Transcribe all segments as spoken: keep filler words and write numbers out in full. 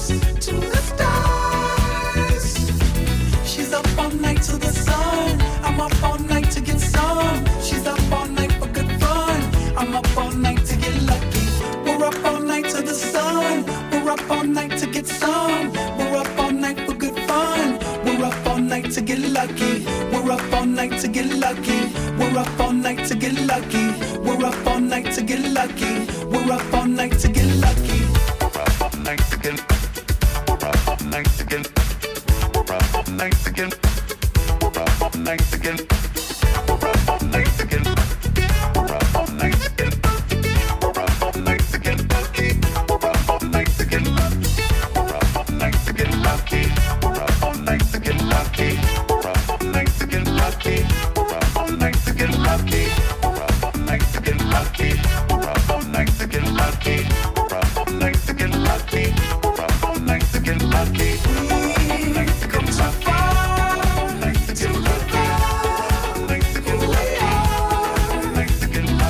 to the stars. She's up all night to the sun. I'm up all night to get some. She's up all night for good fun. I'm up all night to get lucky. We're up all night to the sun. We're up all night to get some. We're up all night for good fun. We're up all night to get lucky. We're up all night to get lucky. We're up all night to get lucky. We're up all night to get lucky. We're up all night to get lucky. We're up all night to get. We're up all night to get. We're up all night to get. We're up all night to get. We're up all night to get. We're up all night to get. We're up all night to get lucky. We're up all night to get lucky. We're up all night to get lucky. We're up all night to get lucky. We're up all night to get lucky. We're up all night to get lucky. We're up all night to get lucky. We're up all night to get lucky. We're up all night to get lucky. We're up all night to get lucky. We come so far to look back. Here we are. Let's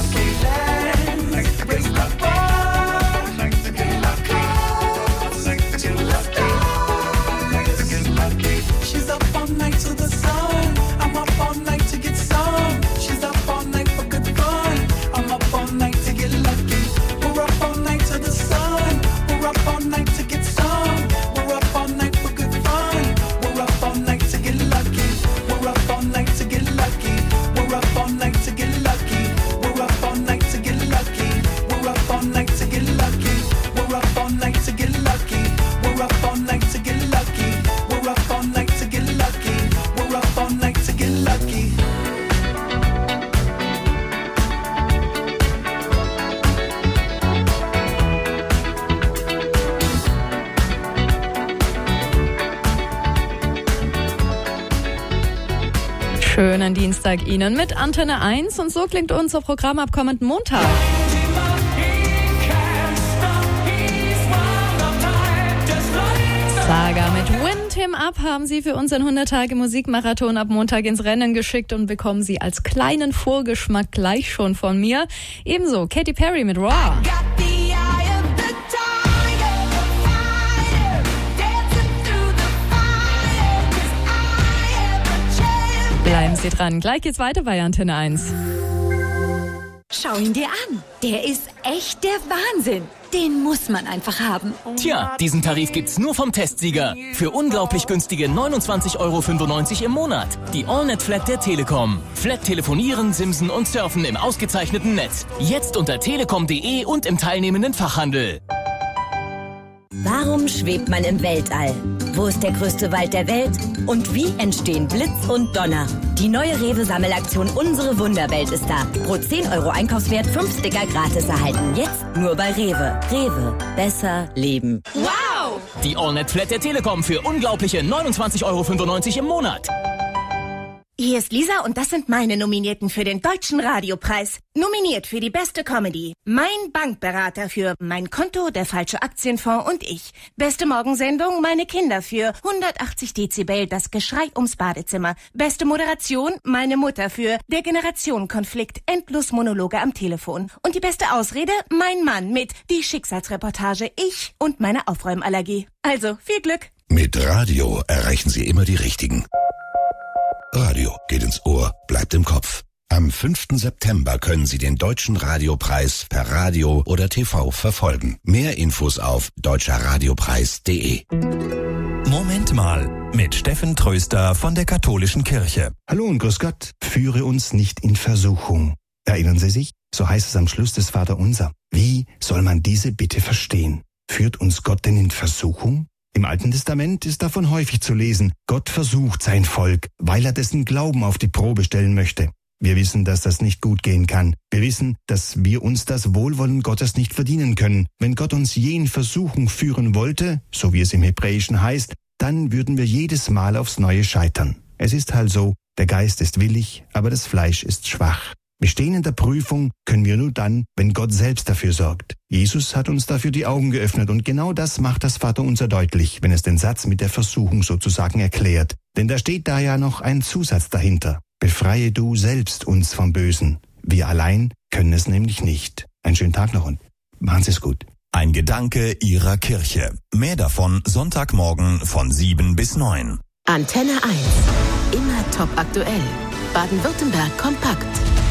raise the bar and our cars to the stars. She's up all night to the sun. I'm up all night to get some. She's up all night for good fun. I'm up all night to get lucky. We're up all night to the sun. We're up all night to get some. We're up all night for good fun. We're up all night to get lucky. We're up all night to get lucky. We're up all night to get lucky. We're up all night to get lucky. We're up all night to get lucky. We're up all night to get lucky. We're up all night to get lucky. We're up all night to get lucky. We're up all night to get lucky. Schönen Dienstag Ihnen mit Antenne eins und so klingt unser Programm ab kommenden Montag. Saga mit Wind Him Up haben Sie für unseren hundert Tage Musikmarathon ab Montag ins Rennen geschickt und bekommen Sie als kleinen Vorgeschmack gleich schon von mir. Ebenso Katy Perry mit Raw. Bleiben Sie dran, gleich geht's weiter bei Antenne eins. Schau ihn dir an. Der ist echt der Wahnsinn. Den muss man einfach haben. Tja, diesen Tarif gibt's nur vom Testsieger. Für unglaublich günstige neunundzwanzig Euro fünfundneunzig im Monat. Die AllNet-Flat der Telekom. Flat telefonieren, simsen und surfen im ausgezeichneten Netz. Jetzt unter telekom punkt de und im teilnehmenden Fachhandel. Warum schwebt man im Weltall? Wo ist der größte Wald der Welt? Und wie entstehen Blitz und Donner? Die neue Rewe-Sammelaktion Unsere Wunderwelt ist da. Pro zehn Euro Einkaufswert fünf Sticker gratis erhalten. Jetzt nur bei Rewe. Rewe. Besser leben. Wow! Die AllNet-Flat der Telekom für unglaubliche neunundzwanzig Euro fünfundneunzig im Monat. Hier ist Lisa und das sind meine Nominierten für den Deutschen Radiopreis. Nominiert für die beste Comedy. Mein Bankberater für Mein Konto, der falsche Aktienfonds und ich. Beste Morgensendung, Meine Kinder für hundertachtzig Dezibel, das Geschrei ums Badezimmer. Beste Moderation, Meine Mutter für Der Generationenkonflikt, endlos Monologe am Telefon. Und die beste Ausrede, Mein Mann mit Die Schicksalsreportage, ich und meine Aufräumallergie. Also, viel Glück. Mit Radio erreichen Sie immer die Richtigen. Radio geht ins Ohr, bleibt im Kopf. Am fünften September können Sie den Deutschen Radiopreis per Radio oder T V verfolgen. Mehr Infos auf deutscher radiopreis punkt de. Moment mal, mit Steffen Tröster von der Katholischen Kirche. Hallo und grüß Gott. Führe uns nicht in Versuchung. Erinnern Sie sich? So heißt es am Schluss des Vaterunser. Wie soll man diese Bitte verstehen? Führt uns Gott denn in Versuchung? Im Alten Testament ist davon häufig zu lesen, Gott versucht sein Volk, weil er dessen Glauben auf die Probe stellen möchte. Wir wissen, dass das nicht gut gehen kann. Wir wissen, dass wir uns das Wohlwollen Gottes nicht verdienen können. Wenn Gott uns je in Versuchung führen wollte, so wie es im Hebräischen heißt, dann würden wir jedes Mal aufs Neue scheitern. Es ist halt so, der Geist ist willig, aber das Fleisch ist schwach. Bestehen in der Prüfung können wir nur dann, wenn Gott selbst dafür sorgt. Jesus hat uns dafür die Augen geöffnet und genau das macht das Vaterunser deutlich, wenn es den Satz mit der Versuchung sozusagen erklärt. Denn da steht da ja noch ein Zusatz dahinter. Befreie du selbst uns vom Bösen. Wir allein können es nämlich nicht. Einen schönen Tag noch und machen Sie es gut. Ein Gedanke Ihrer Kirche. Mehr davon Sonntagmorgen von sieben bis neun. Antenne eins. Immer top aktuell. Baden-Württemberg kompakt.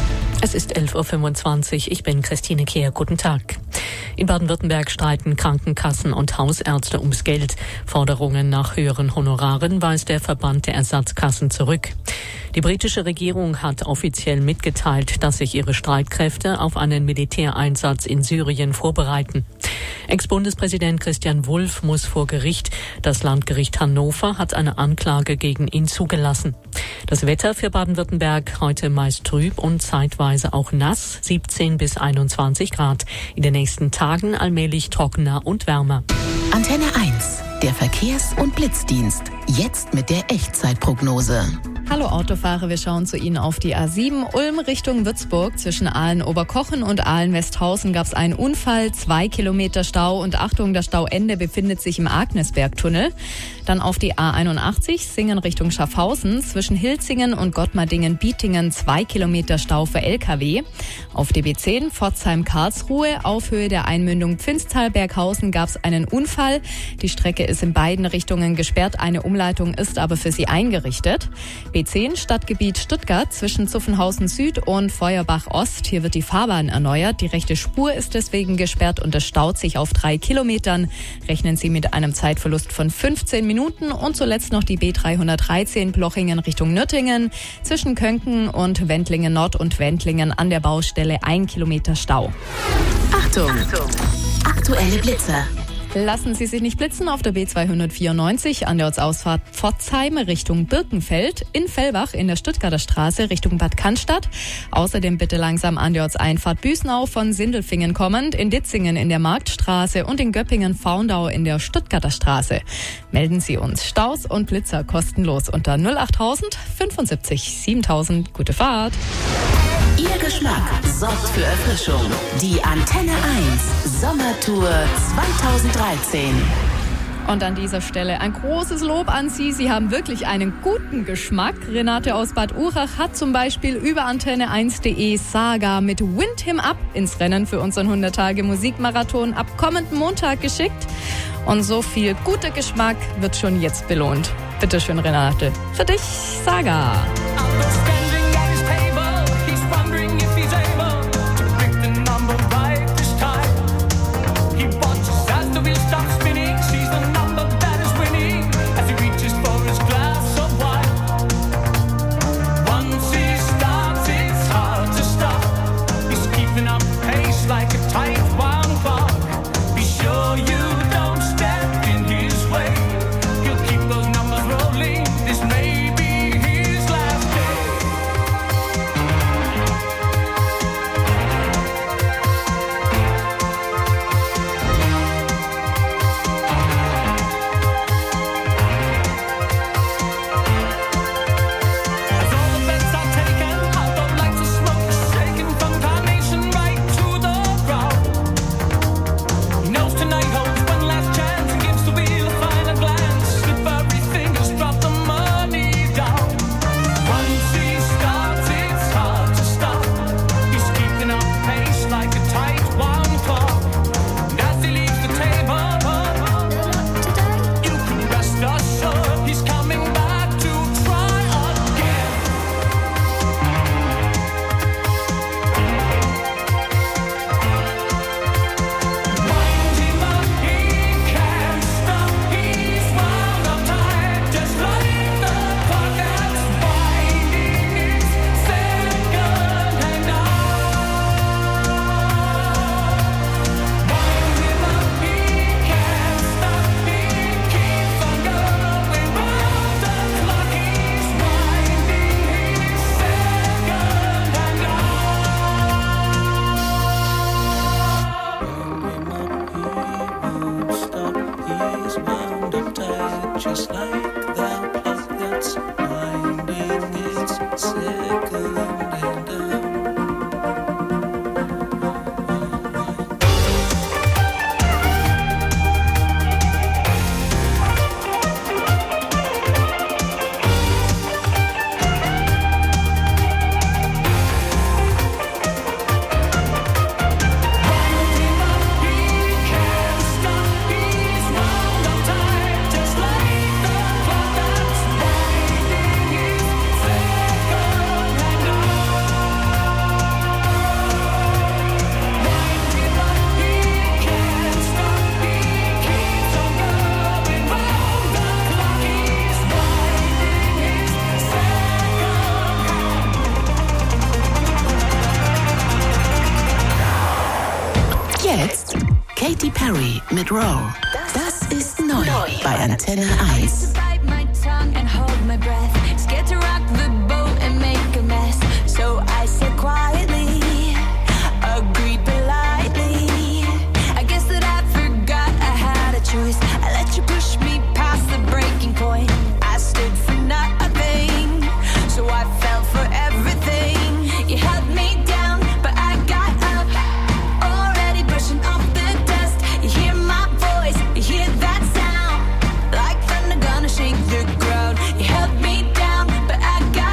Es ist elf Uhr fünfundzwanzig. Ich bin Christine Kehr. Guten Tag. In Baden-Württemberg streiten Krankenkassen und Hausärzte ums Geld. Forderungen nach höheren Honoraren weist der Verband der Ersatzkassen zurück. Die britische Regierung hat offiziell mitgeteilt, dass sich ihre Streitkräfte auf einen Militäreinsatz in Syrien vorbereiten. Ex-Bundespräsident Christian Wulff muss vor Gericht. Das Landgericht Hannover hat eine Anklage gegen ihn zugelassen. Das Wetter für Baden-Württemberg heute meist trüb und zeitweise auch nass, siebzehn bis einundzwanzig Grad. In den nächsten Tagen allmählich trockener und wärmer. Antenne eins, der Verkehrs- und Blitzdienst. Jetzt mit der Echtzeitprognose. Hallo Autofahrer, wir schauen zu Ihnen auf die A sieben Ulm Richtung Würzburg. Zwischen Aalen-Oberkochen und Aalen-Westhausen gab es einen Unfall, zwei Kilometer Stau und Achtung, das Stauende befindet sich im Agnesbergtunnel. Dann auf die A einundachtzig Singen Richtung Schaffhausen. Zwischen Hilzingen und Gottmardingen-Bietingen zwei Kilometer Stau für L K W. Auf D B zehn Pforzheim-Karlsruhe auf Höhe der Einmündung Pfinstal-Berghausen gab es einen Unfall. Die Strecke ist in beiden Richtungen gesperrt, eine Umleitung ist aber für sie eingerichtet. B zehn Stadtgebiet Stuttgart zwischen Zuffenhausen Süd und Feuerbach Ost. Hier wird die Fahrbahn erneuert. Die rechte Spur ist deswegen gesperrt und es staut sich auf drei Kilometern. Rechnen Sie mit einem Zeitverlust von fünfzehn Minuten. Und zuletzt noch die B dreihundertreizehn Plochingen Richtung Nürtingen. Zwischen Könken und Wendlingen Nord und Wendlingen an der Baustelle ein Kilometer Stau. Achtung! Achtung. Aktuelle Blitzer. Lassen Sie sich nicht blitzen auf der B zweihundertvierundneunzig an der Ortsausfahrt Pforzheim Richtung Birkenfeld, in Fellbach in der Stuttgarter Straße Richtung Bad Cannstatt. Außerdem bitte langsam an der Ortseinfahrt Büsnau von Sindelfingen kommend, in Ditzingen in der Marktstraße und in Göppingen-Faundau in der Stuttgarter Straße. Melden Sie uns Staus und Blitzer kostenlos unter null achttausend fünfundsiebzig siebentausend. Gute Fahrt! Ihr Geschmack sorgt für Erfrischung. Die Antenne eins Sommertour zweitausenddreizehn. Und an dieser Stelle ein großes Lob an Sie. Sie haben wirklich einen guten Geschmack. Renate aus Bad Urach hat zum Beispiel über antenne eins punkt de Saga mit Wind Him Up ins Rennen für unseren hundert Tage Musikmarathon ab kommenden Montag geschickt. Und so viel guter Geschmack wird schon jetzt belohnt. Bitte schön, Renate. Für dich, Saga. Skid Row. Das ist neu bei Antenne eins. So I said quietly, agreed politely. I guess that I forgot I had a choice. I let you push me past the breaking point. I stood for nothing, so I fell for everything. You held me down, but I got up, already brushing off the dust. You hear my voice, you hear that sound, like thunder gonna shake the ground. You held me down, but I got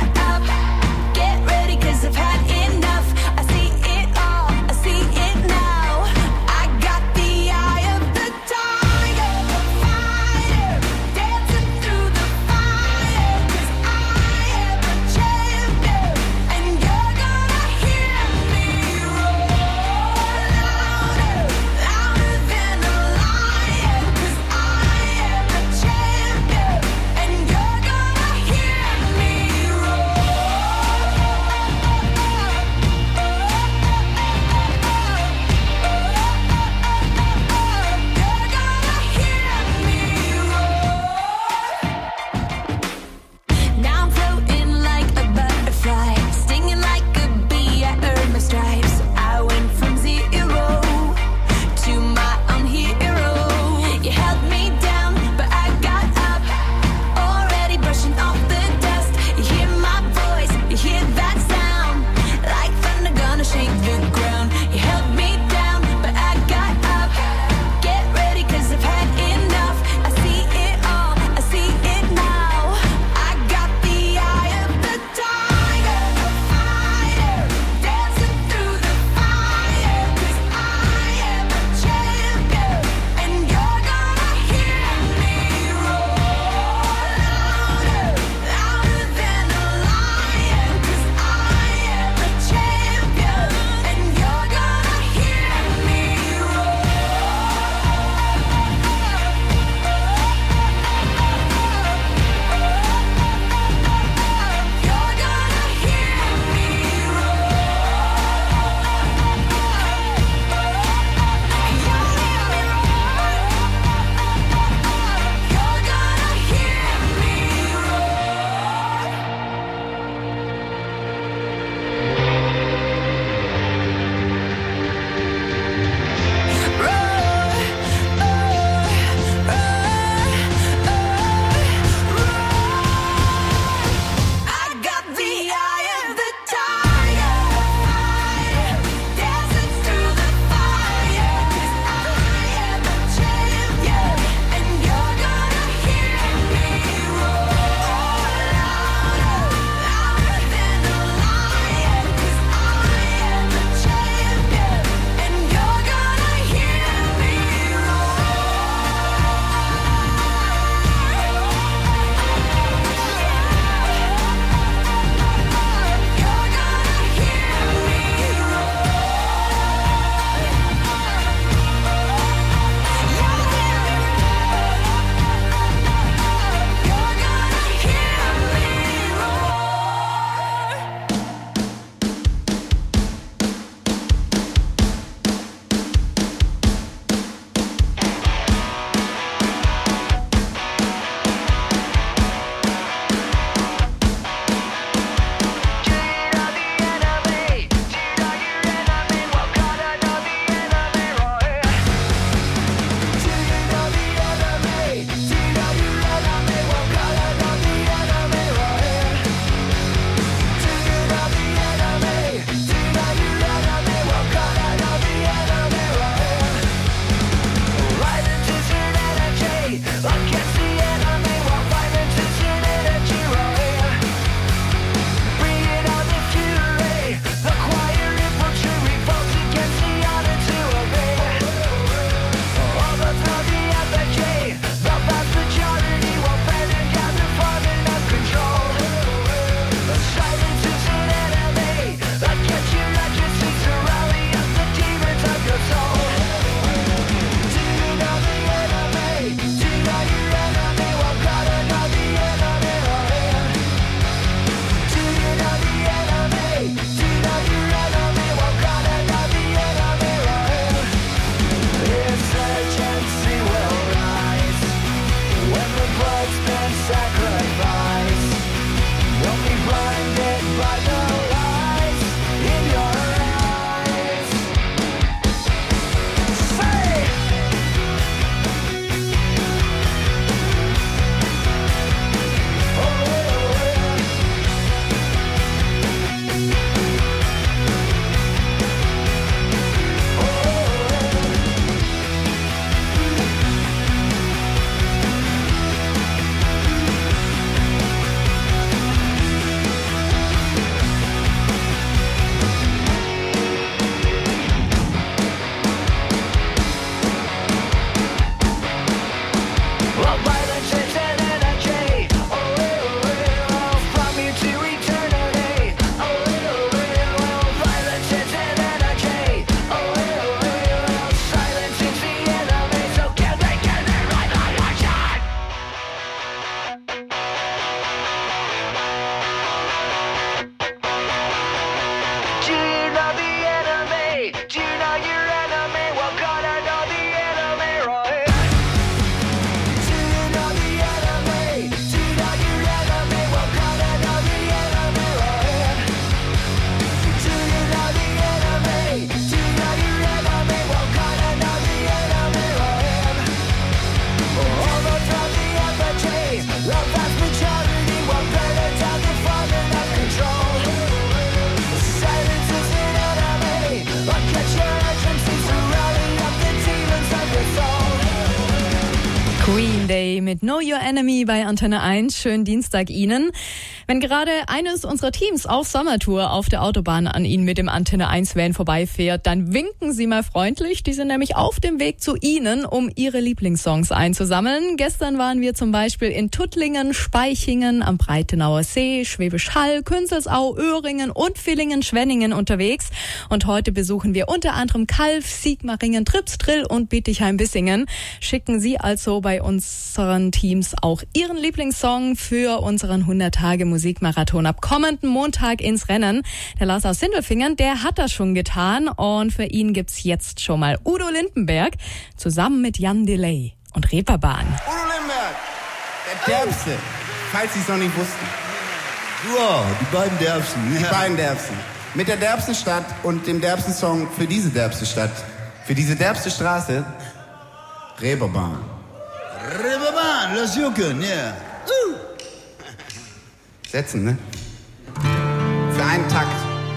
Green Day mit Know Your Enemy bei Antenne eins. Schönen Dienstag Ihnen. Wenn gerade eines unserer Teams auf Sommertour auf der Autobahn an Ihnen mit dem Antenne eins Van vorbeifährt, dann winken Sie mal freundlich. Die sind nämlich auf dem Weg zu Ihnen, um Ihre Lieblingssongs einzusammeln. Gestern waren wir zum Beispiel in Tuttlingen, Spaichingen, am Breitenauer See, Schwäbisch Hall, Künzelsau, Öhringen und Villingen-Schwenningen unterwegs. Und heute besuchen wir unter anderem Calw, Sigmaringen, Tripsdrill und Bietigheim-Bissingen. Schicken Sie also bei unseren Teams auch Ihren Lieblingssong für unseren hundert Tage Musikmarathon ab kommenden Montag ins Rennen. Der Lars aus Sindelfingen, der hat das schon getan und für ihn gibt's jetzt schon mal Udo Lindenberg zusammen mit Jan Delay und Reeperbahn. Udo Lindenberg, der Derbste, falls Sie es noch nicht wussten. Wow, die beiden Derbsten. Die ja. beiden Derbsten. Mit der derbsten Stadt und dem derbsten Song für diese derbste Stadt. Für diese derbste Straße, Reeperbahn. Reeperbahn, lass jucken, ja. Yeah. Uh. Setzen, ne? Für einen Takt.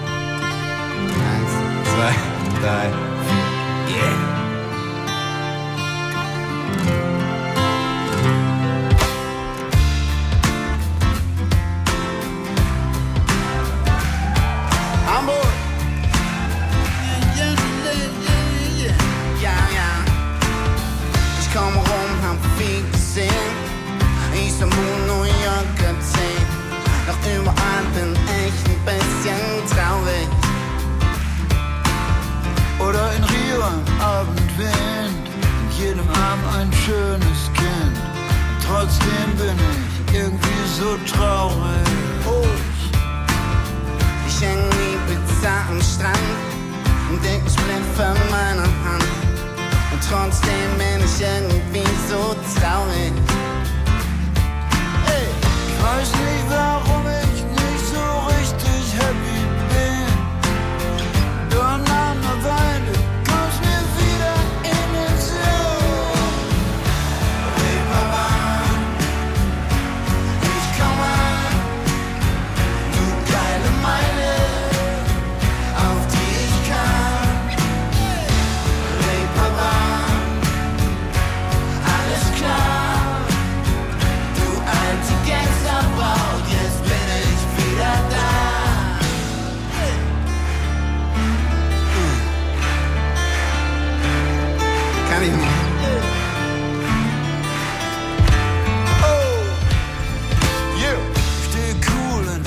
Eins, zwei, drei, vier. Yeah. Hamburg. Ja, ja. Ich komme rum, hab viel gesehen. Istanbul, New York, gesehen. Doch überall bin ich ein bisschen traurig. Oder in Rio am Abendwind, in jedem Arm ein schönes Kind. Und trotzdem bin ich irgendwie so traurig. Oh. Ich häng wie Pizza am Strand und denk, ich blind für meine Hand. Und trotzdem bin ich irgendwie so traurig. Hey, ich weiß nicht,